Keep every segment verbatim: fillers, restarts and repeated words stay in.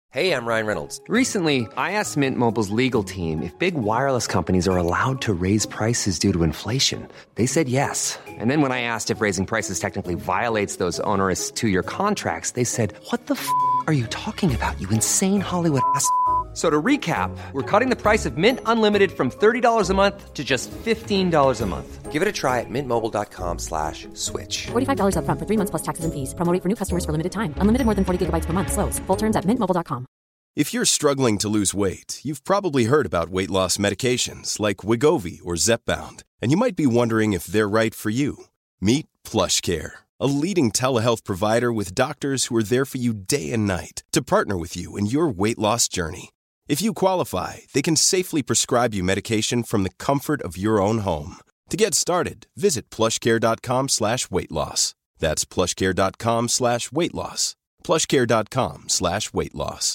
Hey, I'm Ryan Reynolds. Recently, I asked Mint Mobile's legal team if big wireless companies are allowed to raise prices due to inflation. They said yes. And then when I asked if raising prices technically violates those onerous two-year contracts, they said, what the f*** are you talking about, you insane Hollywood ass f- So to recap, we're cutting the price of Mint Unlimited from thirty dollars a month to just fifteen dollars a month. Give it a try at mintmobile.com slash switch. forty-five dollars up front for three months plus taxes and fees. Promo rate for new customers for limited time. Unlimited more than forty gigabytes per month. Slows full terms at mint mobile dot com. If you're struggling to lose weight, you've probably heard about weight loss medications like Wegovy or Zepbound, and you might be wondering if they're right for you. Meet PlushCare, a leading telehealth provider with doctors who are there for you day and night to partner with you in your weight loss journey. If you qualify, they can safely prescribe you medication from the comfort of your own home. To get started, visit plushcare.com slash weight loss. That's plushcare.com slash weight loss. plushcare.com slash weight loss.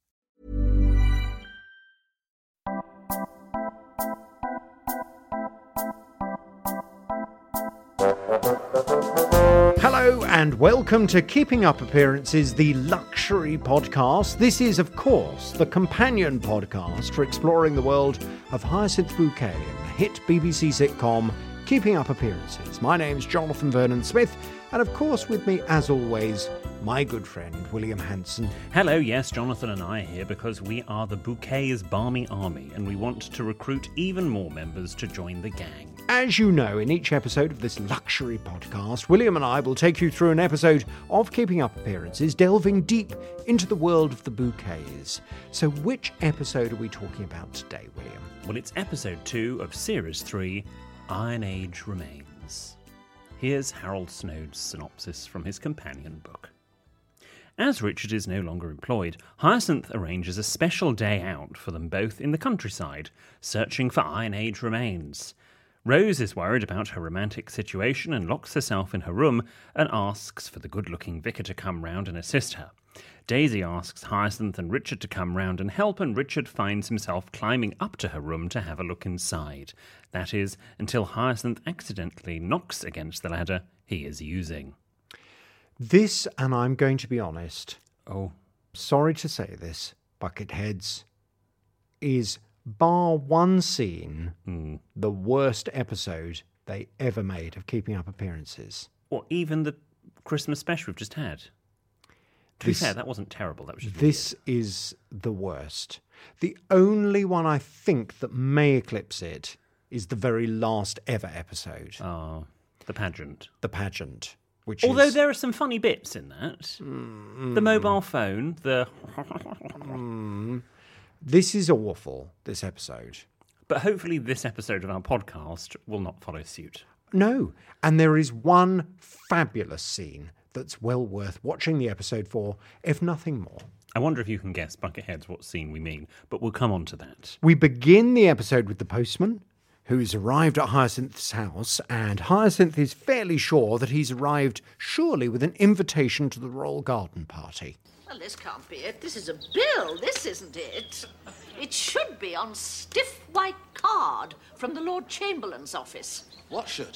Hello and welcome to Keeping Up Appearances, the luxury podcast. This is, of course, the companion podcast for exploring the world of Hyacinth Bouquet and the hit B B C sitcom Keeping Up Appearances. My name's Jonathan Vernon Smith, and of course with me, as always, my good friend William Hanson. Hello, yes, Jonathan and I are here because we are the Bouquet's Balmy Army and we want to recruit even more members to join the gang. As you know, in each episode of this luxury podcast, William and I will take you through an episode of Keeping Up Appearances, delving deep into the world of the bouquets. So which episode are we talking about today, William? Well, it's episode two of series three, Iron Age Remains. Here's Harold Snode's synopsis from his companion book. As Richard is no longer employed, Hyacinth arranges a special day out for them both in the countryside, searching for Iron Age remains. Rose is worried about her romantic situation and locks herself in her room and asks for the good-looking vicar to come round and assist her. Daisy asks Hyacinth and Richard to come round and help, and Richard finds himself climbing up to her room to have a look inside. That is, until Hyacinth accidentally knocks against the ladder he is using. This, and I'm going to be honest, Oh. sorry to say this, Bucketheads, is, bar one scene, Mm. the worst episode they ever made of Keeping Up Appearances. Or even the Christmas special we've just had. To This- be fair, that wasn't terrible. That was just This is the worst. The only one I think that may eclipse it is the very last ever episode, weird. Oh, the pageant. the pageant, which Although is... there are some funny bits in that. The mobile phone, the... This is awful, this episode. But hopefully this episode of our podcast will not follow suit. No, and there is one fabulous scene that's well worth watching the episode for, if nothing more. I wonder if you can guess, Bucketheads, what scene we mean, but we'll come on to that. We begin the episode with the postman, who's arrived at Hyacinth's house, and Hyacinth is fairly sure that he's arrived surely with an invitation to the Royal Garden Party. Well, this can't be it. This is a bill. This isn't it. It should be on stiff white card from the Lord Chamberlain's office. What should?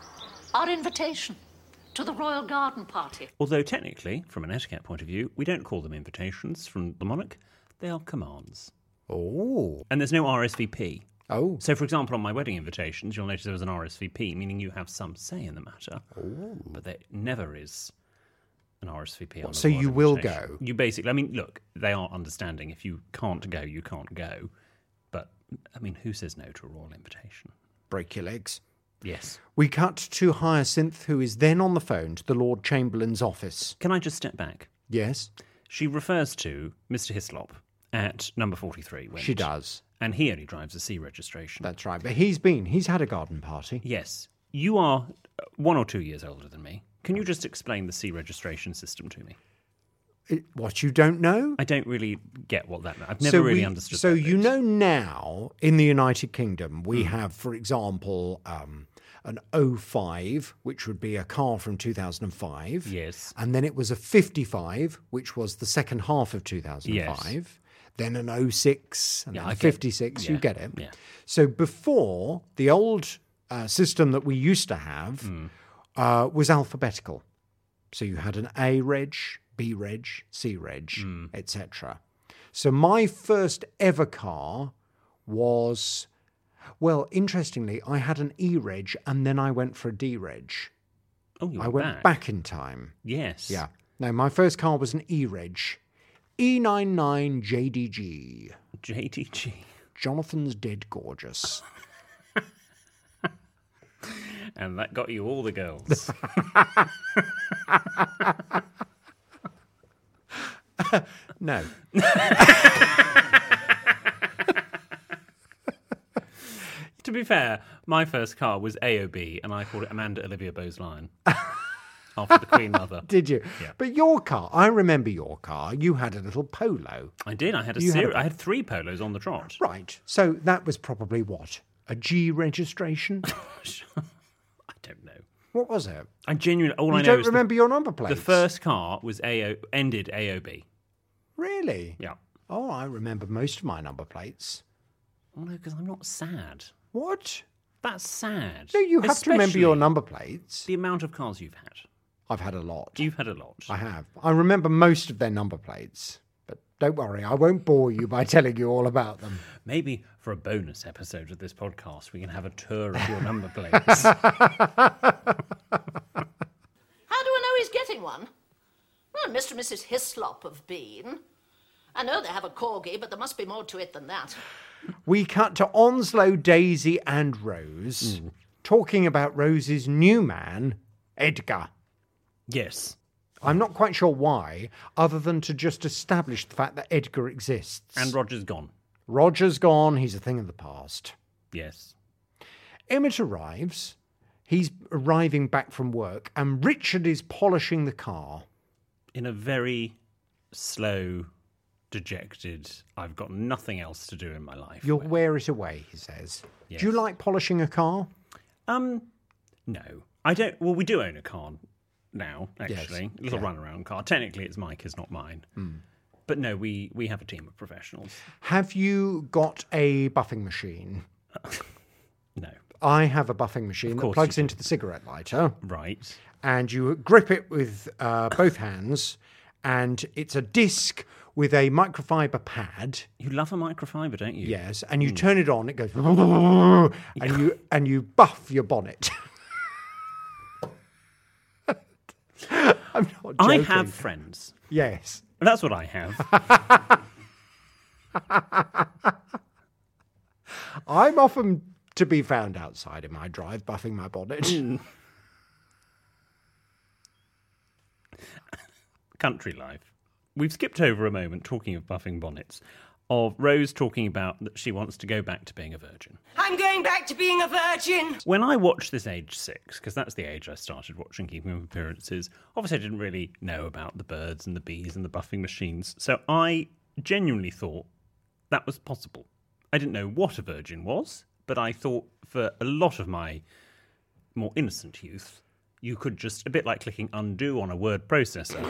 Our invitation to the Royal Garden Party. Although technically, from an etiquette point of view, we don't call them invitations from the monarch, they are commands. Oh. And there's no R S V P. Oh. So, for example, on my wedding invitations, you'll notice there was an R S V P, meaning you have some say in the matter. Oh. But there never is an R S V P on the So royal you will invitation. go? You basically, I mean, look, they are understanding. If you can't go, you can't go. But, I mean, who says no to a royal invitation? Break your legs. Yes. We cut to Hyacinth, who is then on the phone to the Lord Chamberlain's office. Can I just step back? Yes, She refers to Mister Hislop at number forty-three. Went, she does. And he only drives a C registration. That's right. But he's been, he's had a garden party. Yes. You are uh, one or two years older than me. Can you just explain the C registration system to me? It- what, you don't know? I don't really get what that means. I've never So really we- understood So that you bit. know now, in the United Kingdom, Mm. we have, for example, um, an oh five, which would be a car from two thousand five. Yes. And then it was a fifty-five, which was the second half of two thousand five. Then an oh six, and Yeah, then I a get- fifty-six. You yeah, get it. yeah. So before, the old uh, system that we used to have Mm. uh, was alphabetical. So you had an A reg, B reg, C reg, Mm. et cetera. So my first ever car was, well, interestingly, I had an E-Reg and then I went for a D-Reg. Oh, you went I went back. back in time. Yes. Yeah. No, my first car was an E-Reg. E ninety-nine J D G. J D G. Jonathan's Dead Gorgeous. And that got you all the girls. No. To be fair, my first car was A O B, and I called it Amanda Olivia Bowes-Lyon. After the Queen Mother. Did you? Yeah. But your car, I remember your car. You had a little Polo. I did. I had a You had series. a- I had three polos on the trot. Right. So that was probably what? A G registration? I don't know. What was it? I genuinely. All You I know don't is remember the, your number plate? the first car was A O ended A O B. Really? Yeah. Oh, I remember most of my number plates. Oh no, because I'm not sad. What? That's sad. No, you have to remember your Especially number plates. The amount of cars you've had. I've had a lot. You've had a lot. I have. I remember most of their number plates. But don't worry, I won't bore you by telling you all about them. Maybe for a bonus episode of this podcast, we can have a tour of your number plates. How do I know he's getting one? Well, Mister and Missus Hislop have been. I know they have a corgi, but there must be more to it than that. We cut to Onslow, Daisy and Rose talking about Rose's new man, Edgar. Yes. I'm not quite sure why, other than to just establish the fact that Edgar exists. And Roger's gone. Roger's gone, he's a thing of the past. Yes. Emmett arrives, he's arriving back from work, and Richard is polishing the car. In a very slow, dejected, I've got nothing else to do in my life. You'll wear it away, he says. Yes. Do you like polishing a car? Um, no. I don't. Well, we do own a car now, actually. Yes. A little Yeah. runaround car. Technically, it's Micah's, not mine. But no, we, we have a team of professionals. Have you got a buffing machine? No. I have a buffing machine that course plugs you do. into the cigarette lighter, Right. and you grip it with uh, both hands, and it's a disc with a microfiber pad. You love a microfiber, don't you? Yes, and you turn it on, it goes, and you and you buff your bonnet. I'm not joking. I have friends. Yes. That's what I have. I'm often to be found outside in my drive, buffing my bonnet. Country life. We've skipped over a moment talking of buffing bonnets, of Rose talking about that she wants to go back to being a virgin. I'm going back to being a virgin. When I watched this age six, because that's the age I started watching Keeping Up Appearances, obviously I didn't really know about the birds and the bees and the buffing machines, so I genuinely thought that was possible. I didn't know what a virgin was, but I thought for a lot of my more innocent youth, you could just, a bit like clicking undo on a word processor,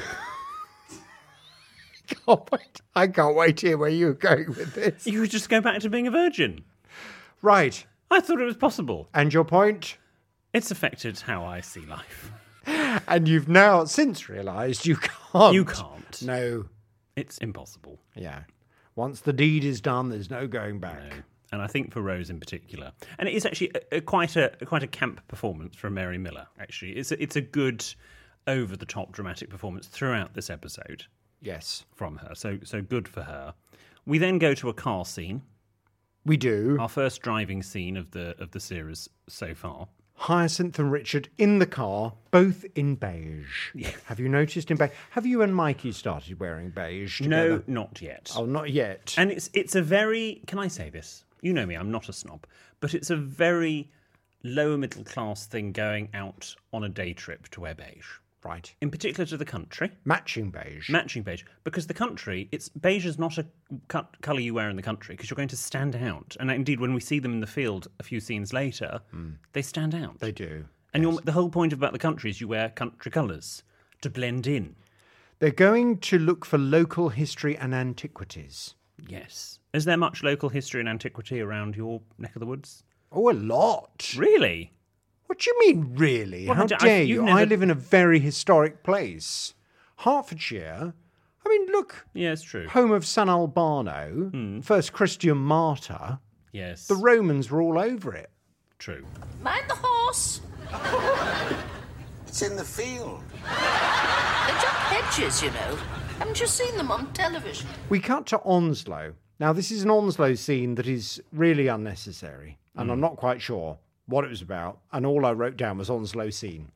Can't wait. I can't wait to hear where you're going with this. you could just go back to being a virgin. Right. I thought it was possible. And your point? It's affected how I see life. And you've now since realised you can't. You can't. No. It's impossible. Yeah. Once the deed is done, there's no going back. No. And I think for Rose in particular, and it is actually a, a, quite a quite a camp performance from Mary Miller. Actually, it's a, it's a good, over the top dramatic performance throughout this episode Yes. from her. So so good for her. We then go to a car scene, We do. our first driving scene of the of the series so far. Hyacinth and Richard in the car, both in beige. Have you noticed in beige? Have you and Mikey started wearing beige together? No, not yet. Oh, not yet. And it's it's a very, can I say this? You know me, I'm not a snob, but it's a very lower middle class thing going out on a day trip to wear beige. Right. In particular to the country. Matching beige. Matching beige. Because the country, it's beige is not a cut, colour you wear in the country because you're going to stand out. And indeed, when we see them in the field a few scenes later, they stand out. They do. And you're, the whole point about the country is you wear country colours to blend in. They're going to look for local history and antiquities. Yes. Is there much local history and antiquity around your neck of the woods? Oh, a lot. Really? What do you mean, really? Well, How I d- I- dare you've you? never- I live in a very historic place. Hertfordshire I mean, look, Yeah, it's true. home of San Albano, Hmm. first Christian martyr. Yes. The Romans were all over it. True. Mind the horse. It's in the field. They jump hedges, you know. Haven't you seen them on television? We cut to Onslow. Now, this is an Onslow scene that is really unnecessary, and I'm not quite sure what it was about, and all I wrote down was Onslow scene.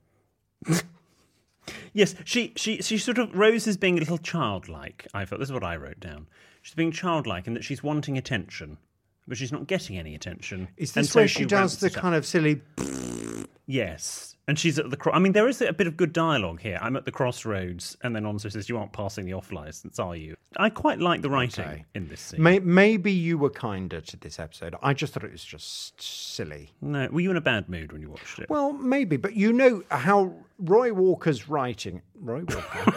Yes, she, she, she sort of, Rose is being a little childlike, I felt. This is what I wrote down. She's being childlike in that she's wanting attention, but she's not getting any attention. Is And this so where she does ramps the it up. kind of silly... Yes. And she's at the... Cro- I mean, there is a bit of good dialogue here. I'm at the crossroads, and then Onslow says, you aren't passing the off licence, are you? I quite like the writing Okay. in this scene. May- maybe you were kinder to this episode. I just thought it was just silly. No, were you in a bad mood when you watched it? Well, maybe, but you know how Roy Walker's writing... Roy Walker?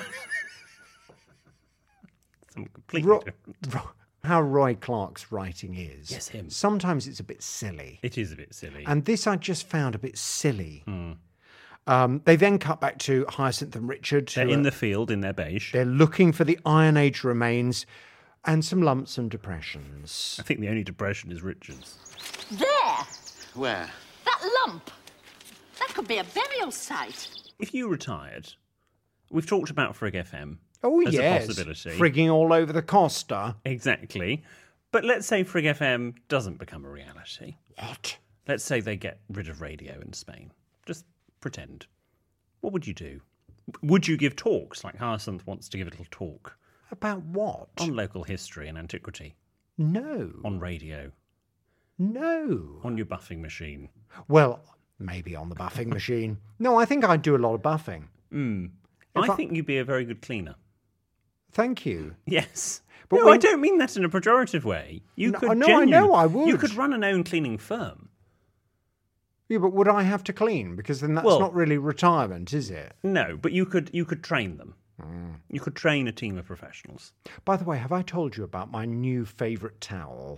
Something completely Ro- different. Ro- how Roy Clark's writing is. Yes, him. Sometimes it's a bit silly. It is a bit silly. And this I just found a bit silly. Hmm. Um, they then cut back to Hyacinth and Richard. They're who in are- the field in their beige. They're looking for the Iron Age remains and some lumps and depressions. I think the only depression is Richard's. There! Where? That lump. That could be a burial site. If you retired, we've talked about Frig F M Oh, as yes. a possibility. Frigging all over the Costa. Exactly. But let's say Frig F M doesn't become a reality. What? Let's say they get rid of radio in Spain. Just pretend. What would you do? Would you give talks like Hyacinth wants to give a little talk About what? on local history and antiquity, No. on radio, No. on your buffing machine? Well, maybe on the buffing machine. No, I think I'd do a lot of buffing. Mm. If I I- think you'd be a very good cleaner. Thank you. Yes. But no, when- I don't mean that in a pejorative way. You No, could no, I know genu- I You would. could run an own cleaning firm. Yeah, but would I have to clean? Because then that's Well- not really retirement, is it? No, but you could you could train them. Mm. You could train a team of professionals. By the way, have I told you about my new favourite towel?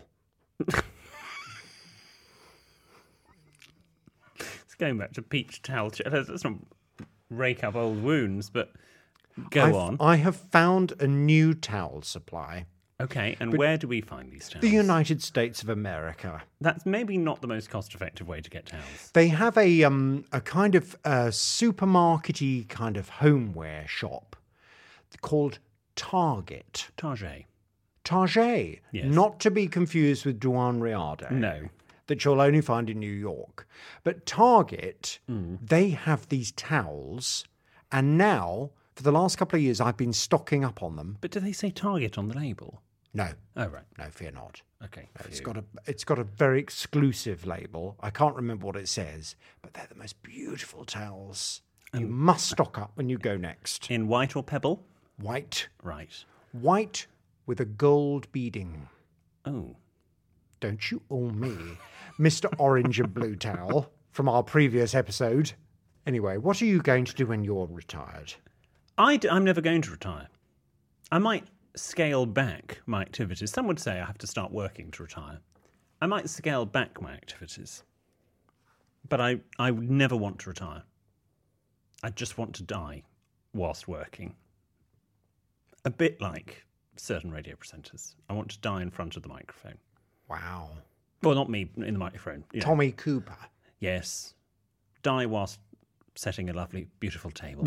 It's going back to peach towel. ch- Let's not rake up old wounds, but go I've- on. I have found a new towel supply. Okay, and where do we find these towels? The United States of America. That's maybe not the most cost-effective way to get towels. They have a um a kind of uh, supermarkety kind of homeware shop called Target. Target. Target, Yes. not to be confused with Duane Riade. No. That you'll only find in New York. But Target, Mm. they have these towels, and now, for the last couple of years, I've been stocking up on them. But do they say Target on the label? No, Oh, right. no, fear not. Okay. No, it's phew. got a it's got a very exclusive label. I can't remember what it says, but they're the most beautiful towels. You must stock up when you go next. In white or pebble? White, Right. white with a gold beading. Oh. Don't you owe me, Mister Orange and Blue Towel from our previous episode. Anyway, what are you going to do when you're retired? I d- I'm never going to retire. I might scale back my activities. Some would say I have to start working to retire. I might scale back my activities. But I, I would never want to retire. I just want to die whilst working. A bit like certain radio presenters. I want to die in front of the microphone. Wow. Well, not me in the microphone. you know. Tommy Cooper. Yes. Die whilst setting a lovely, beautiful table.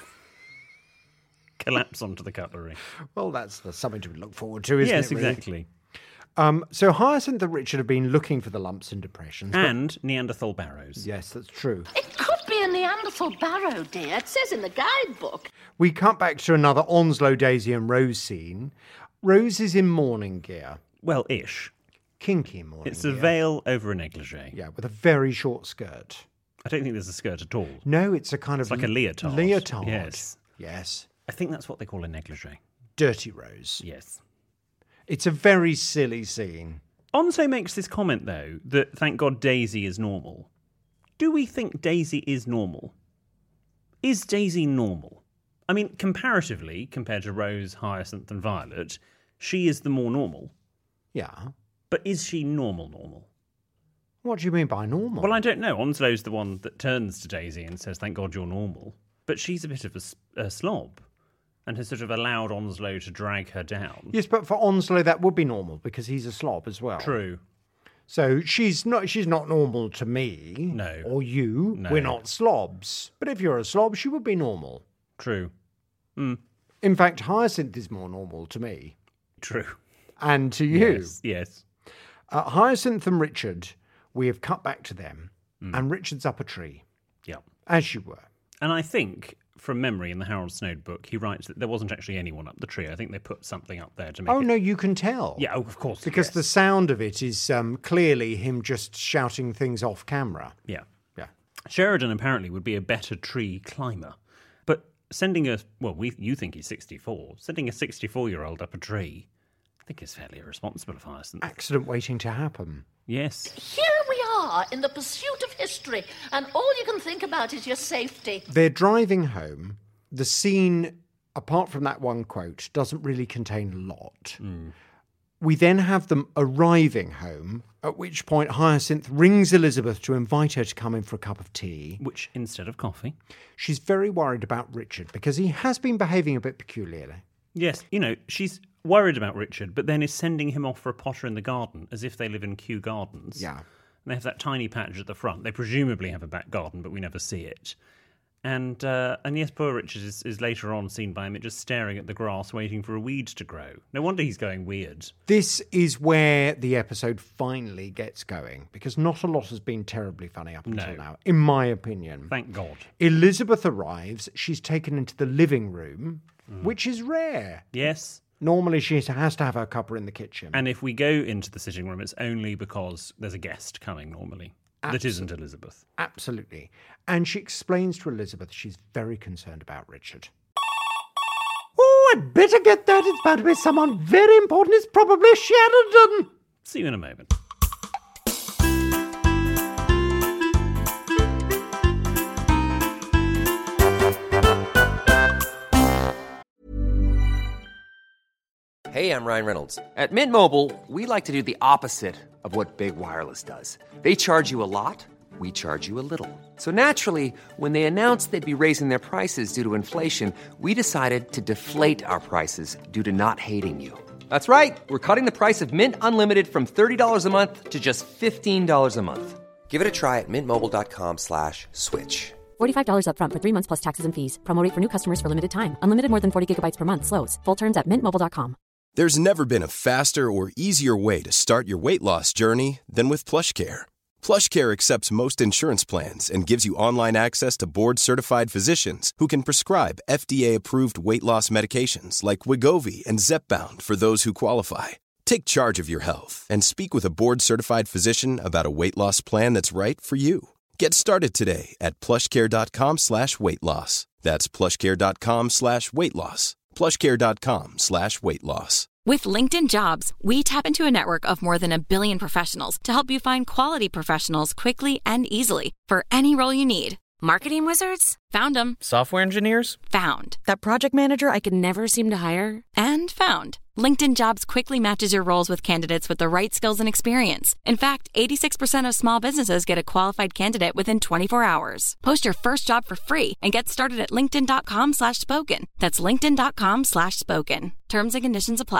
Collapse onto the cutlery. Well, that's that's something to look forward to, isn't Yes, it? really? exactly. Um, so Hyacinth and Richard have been looking for the lumps and depressions. but- And Neanderthal barrows. yes, that's true. It could be a Neanderthal barrow, dear. It says in the guidebook. We cut back to another Onslow, Daisy and Rose scene. Rose is in morning gear. Well, ish. Kinky morning It's a gear. veil over a negligee. Yeah, with a very short skirt. I don't think there's a skirt at all. No, it's a kind It's of like a leotard. Leotard. Yes. Yes. I think that's what they call a negligee. Dirty Rose. Yes. It's a very silly scene. Onslow makes this comment, though, that thank God Daisy is normal. Do we think Daisy is normal? Is Daisy normal? I mean, comparatively, compared to Rose, Hyacinth and Violet, she is the more normal. Yeah. But is she normal normal? What do you mean by normal? Well, I don't know. Onslow's the one that turns to Daisy and says, thank God you're normal. But she's a bit of a, s- a slob. and has sort of allowed Onslow to drag her down. Yes, but for Onslow that would be normal because he's a slob as well. True. So she's not she's not normal to me. No. Or you. No. We're not slobs. But if you're a slob, she would be normal. True. Mm. In fact, Hyacinth is more normal to me. True. And to you. Yes, yes. Uh, Hyacinth and Richard, we have cut back to them, Mm. and Richard's up a tree. Yeah. As you were. And I think, from memory, in the Harold Snoad book, he writes that there wasn't actually anyone up the tree. I think they put something up there to make Oh, it... no, you can tell. Yeah, oh, of course. Because yes. the sound of it is um, clearly him just shouting things off camera. Yeah. Yeah. Sheridan apparently would be a better tree climber. But sending a... Well, we you think he's sixty-four. Sending a sixty-four-year-old up a tree, I think is fairly irresponsible of Hyacinth. Accident waiting to happen. Yes. Here we are in the pursuit of history, and all you can think about is your safety. They're driving home. The scene, apart from that one quote, doesn't really contain a lot. Mm. We then have them arriving home, at which point Hyacinth rings Elizabeth to invite her to come in for a cup of tea. Which, instead of coffee. She's very worried about Richard because he has been behaving a bit peculiarly. Yes, you know, she's worried about Richard, but then is sending him off for a potter in the garden, as if they live in Kew Gardens. Yeah. And they have that tiny patch at the front. They presumably have a back garden, but we never see it. And uh, and yes, poor Richard is, is later on seen by him just staring at the grass, waiting for a weed to grow. No wonder he's going weird. This is where the episode finally gets going, because not a lot has been terribly funny up until No. now, in my opinion. Thank God. Elizabeth arrives. She's taken into the living room, Mm. which is rare. Yes. Normally she has to have her cuppa in the kitchen. And if we go into the sitting room, it's only because there's a guest coming normally. That isn't Elizabeth. Absolutely. And she explains to Elizabeth she's very concerned about Richard. Oh, I'd better get that. It's bound to be someone very important. It's probably Sheridan. See you in a moment. Hey, I'm Ryan Reynolds. At Mint Mobile, we like to do the opposite of what Big Wireless does. They charge you a lot, we charge you a little. So naturally, when they announced they'd be raising their prices due to inflation, we decided to deflate our prices due to not hating you. That's right. We're cutting the price of Mint Unlimited from thirty dollars a month to just fifteen dollars a month. Give it a try at mintmobile.com slash switch. forty-five dollars up front for three months plus taxes and fees. Promo rate for new customers for limited time. Unlimited more than forty gigabytes per month. Slows full terms at mint mobile dot com. There's never been a faster or easier way to start your weight loss journey than with PlushCare. PlushCare accepts most insurance plans and gives you online access to board-certified physicians who can prescribe F D A-approved weight loss medications like Wegovy and Zepbound for those who qualify. Take charge of your health and speak with a board-certified physician about a weight loss plan that's right for you. Get started today at plushcare.com slash weight loss. That's plushcare.com slash weight loss. plushcare.com slash weight loss. With LinkedIn Jobs, we tap into a network of more than a billion professionals to help you find quality professionals quickly and easily for any role you need. Marketing wizards? Found them. Software engineers? Found. That project manager I could never seem to hire? And found. LinkedIn Jobs quickly matches your roles with candidates with the right skills and experience. In fact, eighty-six percent of small businesses get a qualified candidate within twenty-four hours. Post your first job for free and get started at linkedin.com slash spoken. That's linkedin.com slash spoken. Terms and conditions apply.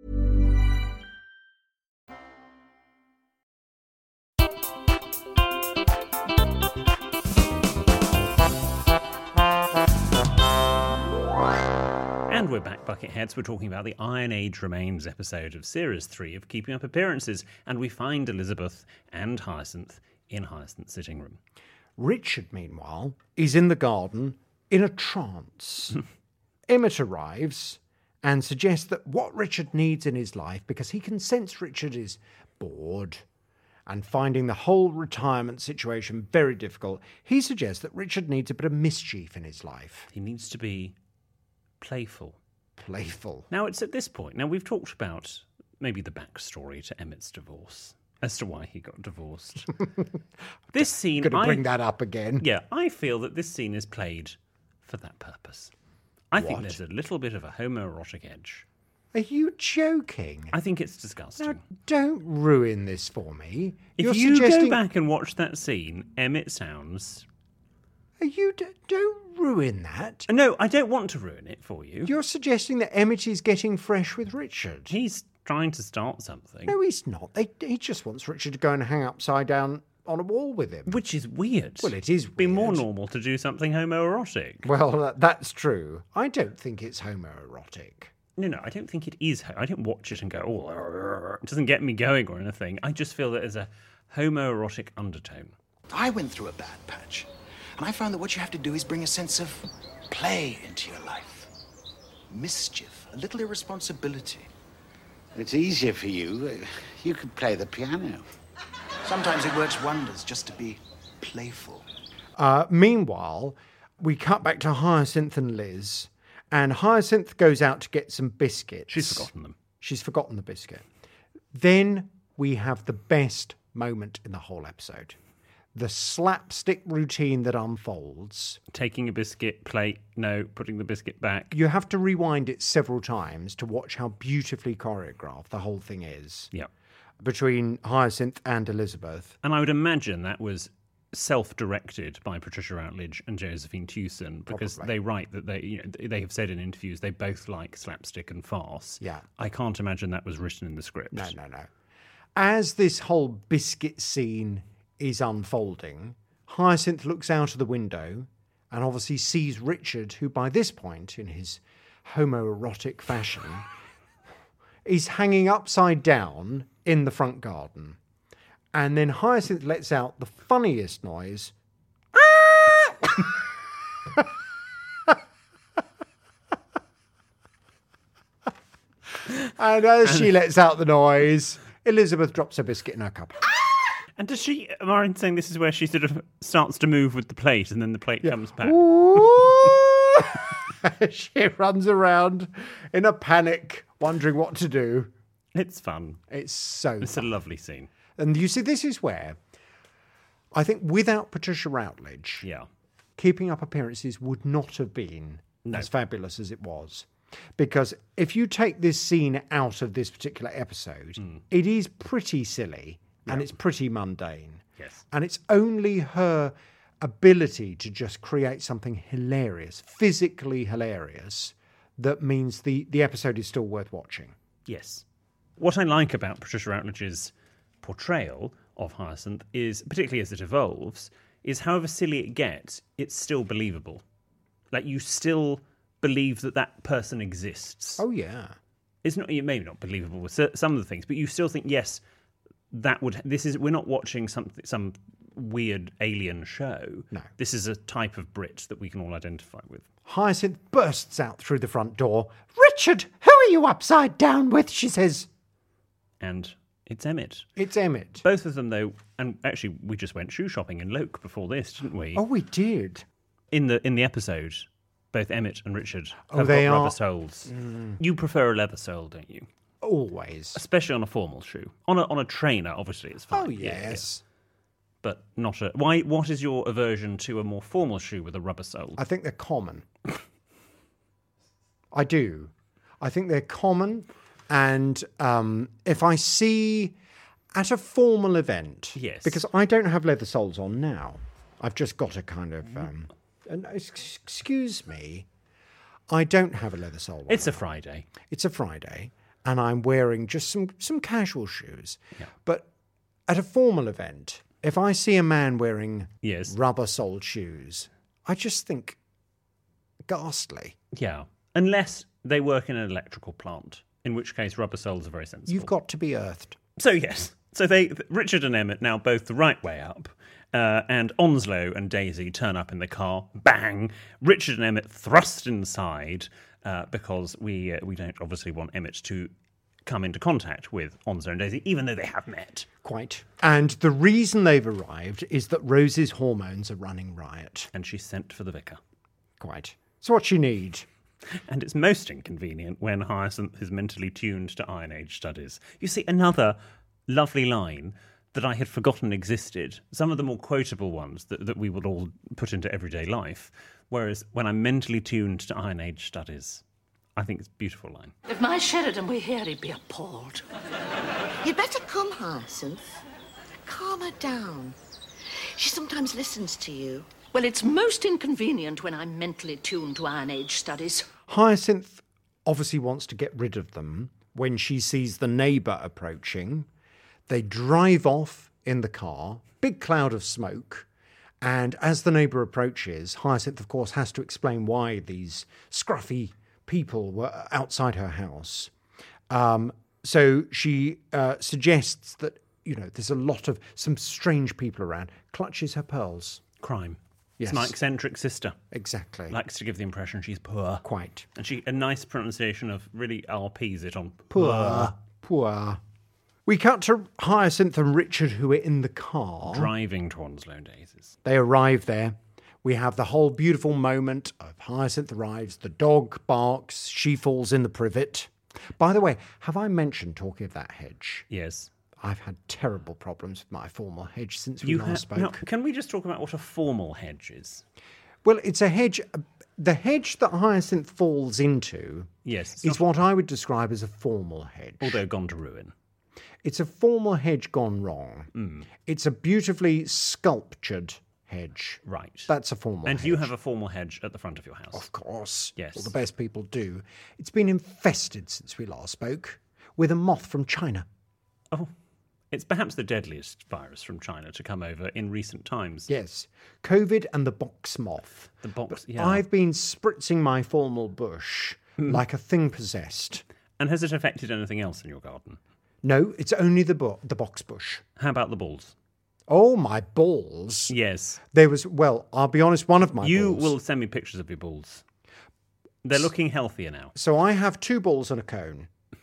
And we're back, Bucketheads. We're talking about the Iron Age Remains episode of Series three of Keeping Up Appearances, and we find Elizabeth and Hyacinth in Hyacinth's sitting room. Richard, meanwhile, is in the garden in a trance. Emmett arrives and suggests that what Richard needs in his life, because he can sense Richard is bored and finding the whole retirement situation very difficult, he suggests that Richard needs a bit of mischief in his life. He needs to be playful. Playful. Now, it's at this point. Now, we've talked about maybe the backstory to Emmett's divorce, as to why he got divorced. This scene... Going to I, bring that up again. Yeah, I feel that this scene is played for that purpose. I What? think there's a little bit of a homoerotic edge. Are you joking? I think it's disgusting. Now, don't ruin this for me. If You're you suggesting... go back and watch that scene, Emmett sounds You d- don't ruin that. No, I don't want to ruin it for you. You're suggesting that Emmett is getting fresh with Richard. He's trying to start something. No, he's not. They, he just wants Richard to go and hang upside down on a wall with him. Which is weird. Well, it is It'd be weird. more normal to do something homoerotic. Well, that, that's true. I don't think it's homoerotic. No, no, I don't think it is. I don't watch it and go, oh, it doesn't get me going or anything. I just feel that there's a homoerotic undertone. I went through a bad patch, and I found that what you have to do is bring a sense of play into your life. Mischief, a little irresponsibility. It's easier for you. You could play the piano. Sometimes it works wonders just to be playful. Uh, meanwhile, we cut back to Hyacinth and Liz, and Hyacinth goes out to get some biscuits. She's forgotten them. She's forgotten the biscuit. Then we have the best moment in the whole episode. The slapstick routine that unfolds. Taking a biscuit plate, no, putting the biscuit back. You have to rewind it several times to watch how beautifully choreographed the whole thing is. Yeah. Between Hyacinth and Elizabeth. And I would imagine that was self-directed by Patricia Routledge and Josephine Tewson, because Probably. they write that they, you know, they have said in interviews they both like slapstick and farce. Yeah. I can't imagine that was written in the script. No, no, no. As this whole biscuit scene is unfolding, Hyacinth looks out of the window and obviously sees Richard, who by this point, in his homoerotic fashion, is hanging upside down in the front garden. And then Hyacinth lets out the funniest noise. And as she lets out the noise, Elizabeth drops a biscuit in her cup. And does she, am I saying this is where she sort of starts to move with the plate and then the plate Yeah. comes back? She runs around in a panic, wondering what to do. It's fun. It's so It's fun. a lovely scene. And you see, this is where I think without Patricia Routledge, Yeah. Keeping Up Appearances would not have been No. as fabulous as it was. Because if you take this scene out of this particular episode, Mm. it is pretty silly and it's pretty mundane. Yes. And it's only her ability to just create something hilarious, physically hilarious, that means the, the episode is still worth watching. Yes. What I like about Patricia Routledge's portrayal of Hyacinth is, particularly as it evolves, is however silly it gets, it's still believable. Like, you still believe that that person exists. Oh, yeah. It's not, it may not believable with cer- some of the things, but you still think, yes, that would, this is, we're not watching something, some weird alien show. No. This is a type of Brit that we can all identify with. Hyacinth bursts out through the front door. "Richard, who are you upside down with?" she says. And it's Emmett. It's Emmett. Both of them, though, and actually we just went shoe shopping in Loke before this, didn't we? Oh, we did. In the in the episode, both Emmett and Richard Oh, have they got are- rubber soles. Mm. You prefer a leather sole, don't you? Always. Especially on a formal shoe. On a on a trainer, obviously, it's fine. Oh, Yeah, yeah. yes. But not a... Why? What is your aversion to a more formal shoe with a rubber sole? I think they're common. I do. I think they're common. And um, if I see at a formal event... Yes. Because I don't have leather soles on now. I've just got a kind of... Um, and, ex- excuse me. I don't have a leather sole on. It's a Friday. It's a Friday. And I'm wearing just some, some casual shoes. Yeah. But at a formal event, if I see a man wearing Yes. rubber-soled shoes, I just think ghastly. Yeah. Unless they work in an electrical plant, in which case rubber soles are very sensible. You've got to be earthed. So yes, so they Richard and Emmett now both the right way up, uh, and Onslow and Daisy turn up in the car. Bang! Richard and Emmett thrust inside uh, because we uh, we don't obviously want Emmett to come into contact with Onslow and Daisy, even though they have met. Quite. And the reason they've arrived is that Rose's hormones are running riot. And she's sent for the vicar. Quite. It's what you need. And it's most inconvenient when Hyacinth is mentally tuned to Iron Age studies. You see, another lovely line that I had forgotten existed, some of the more quotable ones that, that we would all put into everyday life, whereas when I'm mentally tuned to Iron Age studies, I think it's a beautiful line. If my Sheridan were here, he'd be appalled. You'd better come, Hyacinth. Calm her down. She sometimes listens to you. Well, it's most inconvenient when I'm mentally tuned to Iron Age studies. Hyacinth obviously wants to get rid of them when she sees the neighbour approaching. They drive off in the car, big cloud of smoke, and as the neighbour approaches, Hyacinth, of course, has to explain why these scruffy people were outside her house. Um, so she uh, suggests that, you know, there's a lot of some strange people around, clutches her pearls. Crime. Yes. It's my eccentric sister. Exactly. Likes to give the impression she's poor. Quite. And she a nice pronunciation of really R Ps it on Poor. Poor. We cut to Hyacinth and Richard, who are in the car. Driving to Onslow Daisies. They arrive there. We have the whole beautiful moment of Hyacinth arrives, the dog barks, she falls in the privet. By the way, have I mentioned, talking of that hedge? Yes. I've had terrible problems with my formal hedge since we You last ha- spoke. now, can we just talk about what a formal hedge is? Well, it's a hedge. The hedge that Hyacinth falls into Yes, is what I would describe as a formal hedge. Although gone to ruin. It's a formal hedge gone wrong. Mm. It's a beautifully sculptured hedge. Right. That's a formal and hedge. you have a formal hedge at the front of your house. Of course. Yes. All the best people do. It's been infested since we last spoke with a moth from China. Oh. It's perhaps the deadliest virus from China to come over in recent times. Yes. COVID and the box moth. The box, But yeah. I've been spritzing my formal bush like a thing possessed. And has it affected anything else in your garden? No, it's only the bo- the box bush. How about the balls? Oh, my balls. Yes. There was, well, I'll be honest, one of my You balls. will send me pictures of your balls. They're looking healthier now. So I have two balls and a cone.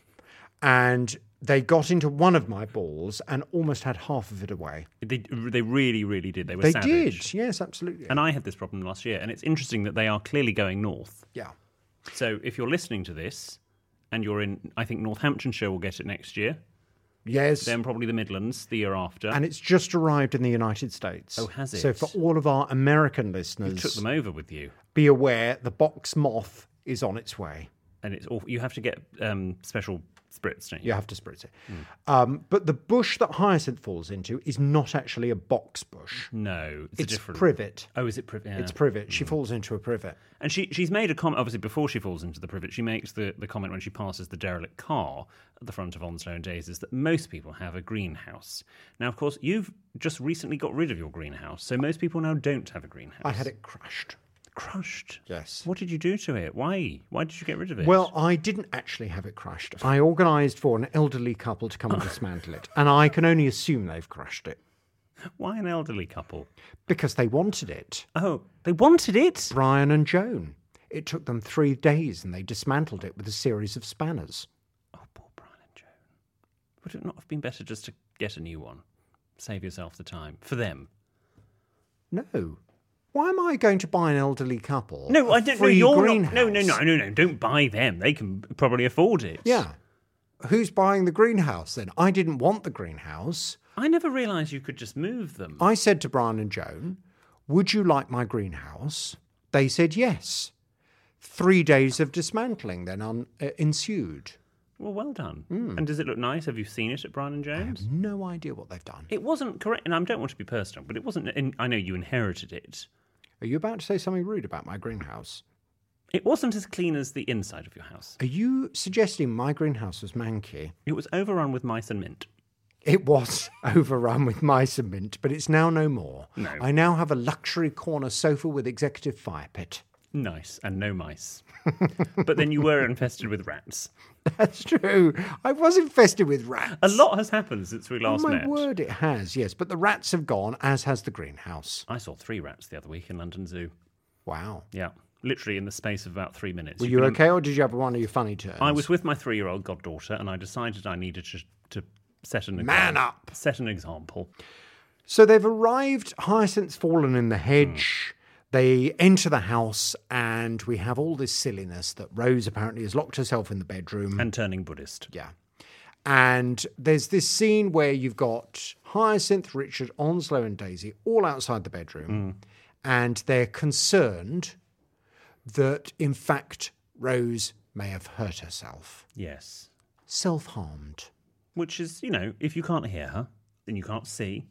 And they got into one of my balls and almost had half of it away. They they really, really did. They were They savage. did, yes, absolutely. And I had this problem last year, and it's interesting that they are clearly going north. Yeah. So if you're listening to this, and you're in, I think Northamptonshire will get it next year. Yes. Then probably the Midlands the year after. And it's just arrived in the United States. Oh, has it? So for all of our American You listeners, took them over with you. be aware the box moth is on its way. And it's all, you have to get um, special spritz, don't you? You have to spritz it. Mm. Um, but the bush that Hyacinth falls into is not actually a box bush. No, it's, It's a different privet. Oh, is it privet? Yeah. It's privet. She falls into a privet. And she she's made a comment, obviously, before she falls into the privet, she makes the, the comment when she passes the derelict car at the front of Onslow and Daisies that most people have a greenhouse. Now, of course, you've just recently got rid of your greenhouse, so most people now don't have a greenhouse. I had it crushed. Crushed? Yes. What did you do to it? Why? Why did you get rid of it? Well, I didn't actually have it crushed. I organised for an elderly couple to come and dismantle it, and I can only assume they've crushed it. Why an elderly couple? Because they wanted it. Oh, they wanted it? Brian and Joan. It took them three days, and they dismantled it with a series of spanners. Oh, poor Brian and Joan. Would it not have been better just to get a new one? Save yourself the time. For them. No. Why am I going to buy an elderly couple? No, I I don't know. You're not. No, no, no, no, no. Don't buy them. They can probably afford it. Yeah. Who's buying the greenhouse then? I didn't want the greenhouse. I never realised you could just move them. I said to Brian and Joan, would you like my greenhouse? They said yes. Three days of dismantling then un- uh, ensued. Well, well done. Mm. And does it look nice? Have you seen it at Brian and Jones? I have no idea what they've done. It wasn't correct, and I don't want to be personal, but it wasn't. In, I know you inherited it. Are you about to say something rude about my greenhouse? It wasn't as clean as the inside of your house. Are you suggesting my greenhouse was manky? It was overrun with mice and mint. It was overrun with mice and mint, but it's now no more. No. I now have a luxury corner sofa with executive fire pit. Nice, and no mice. But then you were infested with rats. That's true. I was infested with rats. A lot has happened since we last oh, my met. word, it has, yes. But the rats have gone, as has the greenhouse. I saw three rats the other week in London Zoo. Wow. Yeah, literally in the space of about three minutes. Were you you can- okay, or did you have one of your funny turns? I was with my three-year-old goddaughter, and I decided I needed to, to set an Man example. up. Set an example. So they've arrived, Hyacinth's fallen in the hedge. They enter the house, and we have all this silliness that Rose apparently has locked herself in the bedroom. And turning Buddhist. Yeah. And there's this scene where you've got Hyacinth, Richard, Onslow, and Daisy all outside the bedroom, and they're concerned that, in fact, Rose may have hurt herself. Yes. Self-harmed. Which is, you know, if you can't hear her, then you can't see.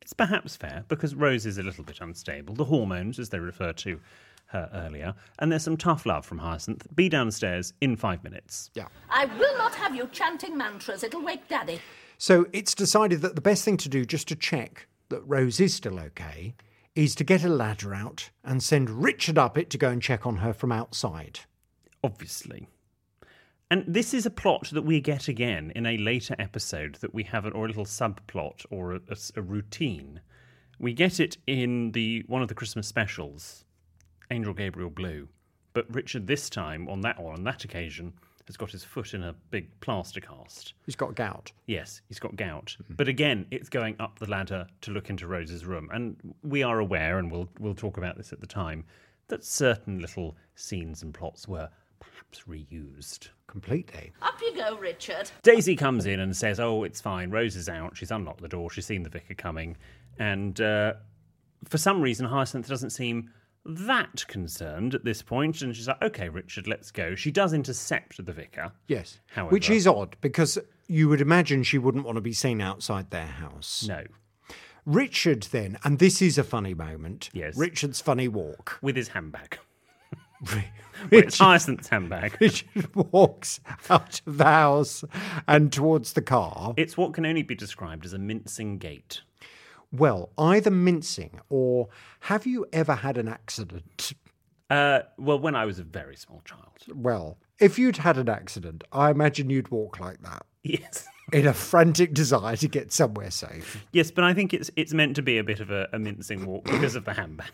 It's perhaps fair, because Rose is a little bit unstable. The hormones, as they refer to her earlier. And there's some tough love from Hyacinth. Be downstairs in five minutes. Yeah. I will not have you chanting mantras. It'll wake Daddy. So it's decided that the best thing to do, just to check that Rose is still okay, is to get a ladder out and send Richard up it to go and check on her from outside. Obviously. And this is a plot that we get again in a later episode that we have, or a little subplot or a, a, a routine. We get it in the one of the Christmas specials, Angel Gabriel Blue. But Richard this time, on that or on that occasion, has got his foot in a big plaster cast. He's got gout. Yes, he's got gout. Mm-hmm. But again, it's going up the ladder to look into Rose's room. And we are aware, and we'll we'll talk about this at the time, that certain little scenes and plots were perhaps reused. Completely. Up you go, Richard. Daisy comes in and says, oh, it's fine. Rose is out. She's unlocked the door. She's seen the vicar coming. And uh, for some reason, Hyacinth doesn't seem that concerned at this point, and she's like, okay, Richard, let's go. She does intercept the vicar. Yes. However, which is odd, because you would imagine she wouldn't want to be seen outside their house. No. Richard then, and this is a funny moment. Yes. Richard's funny walk. With his handbag. Richard, it's Hyacinth's handbag. Richard walks out of the house and towards the car. It's what can only be described as a mincing gait. Well, either mincing or have you ever had an accident? Uh, well, when I was a very small child. Well, if you'd had an accident, I imagine you'd walk like that. Yes. In a frantic desire to get somewhere safe. Yes, but I think it's it's meant to be a bit of a, a mincing walk because of the handbag.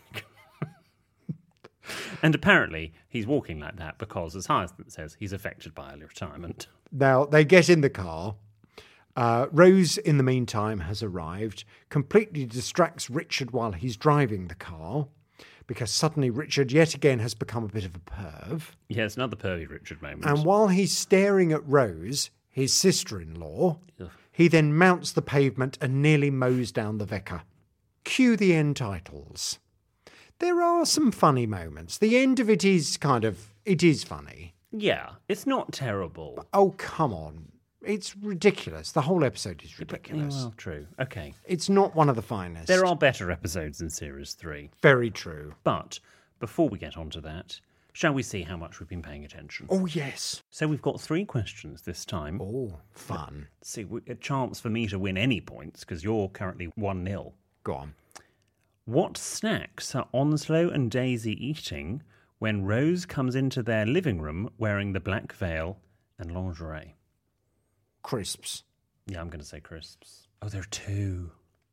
And apparently he's walking like that because, as Hyacinth says, he's affected by early retirement. Now, they get in the car. Uh, Rose, in the meantime, has arrived, completely distracts Richard while he's driving the car, because suddenly Richard, yet again, has become a bit of a perv. Yes, another pervy Richard moment. And while he's staring at Rose, his sister-in-law, Ugh. he then mounts the pavement and nearly mows down the vicar. Cue the end titles. There are some funny moments. The end of it is kind of, it is funny. Yeah, it's not terrible. But, oh, come on. It's ridiculous. The whole episode is ridiculous. Well, true. Okay. It's not one of the finest. There are better episodes in Series three. Very true. But before we get on to that, shall we see how much we've been paying attention? Oh, yes. So we've got three questions this time. Oh, fun. Let's see, a chance for me to win any points, because you're currently one nil. Go on. What snacks are Onslow and Daisy eating when Rose comes into their living room wearing the black veil and lingerie? Crisps. Yeah, I'm going to say crisps. Oh, there are two.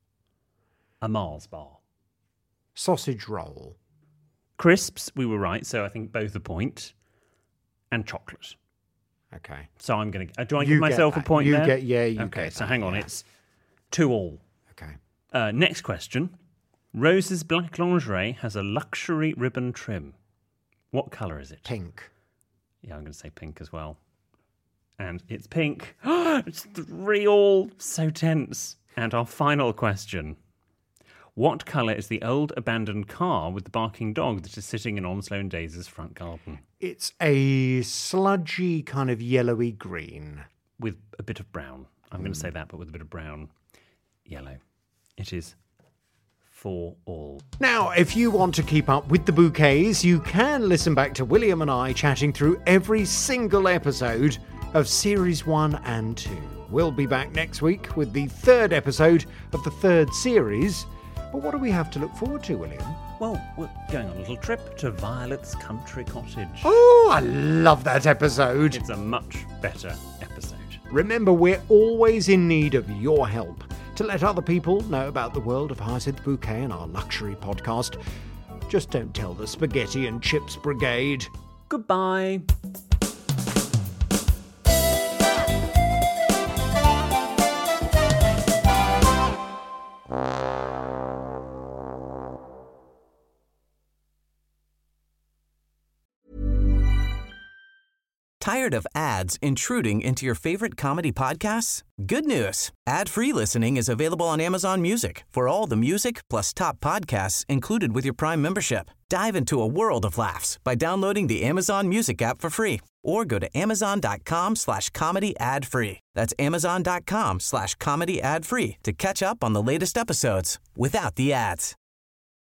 A Mars bar. Sausage roll. Crisps, we were right, so I think both a point. And chocolate. Okay. So I'm going to... Do I you give myself that. a point you there? Get, yeah, you okay, get so that, hang on, yeah. it's two all. Okay. Uh, next question. Rose's black lingerie has a luxury ribbon trim. What colour is it? Pink. Yeah, I'm going to say pink as well. And it's pink. It's three all. So tense. And our final question. What colour is the old abandoned car with the barking dog that is sitting in Onslow and Daisy's front garden? It's a sludgy kind of yellowy green. With a bit of brown. I'm mm. going to say that, but with a bit of brown. Yellow. It is for all. Now, if you want to keep up with the bouquets, you can listen back to William and I chatting through every single episode of Series one and two. We'll be back next week with the third episode of the third series. But what do we have to look forward to, William? Well, we're going on a little trip to Violet's country cottage. Oh, I love that episode. It's a much better episode. Remember, we're always in need of your help to let other people know about the world of Hyacinth Bouquet and our luxury podcast. Just don't tell the Spaghetti and Chips Brigade. Goodbye. Tired of ads intruding into your favorite comedy podcasts? Good news. Ad-free listening is available on Amazon Music for all the music plus top podcasts included with your Prime membership. Dive into a world of laughs by downloading the Amazon Music app for free or go to amazon.com slash comedy ad free. That's amazon.com slash comedy ad free to catch up on the latest episodes without the ads.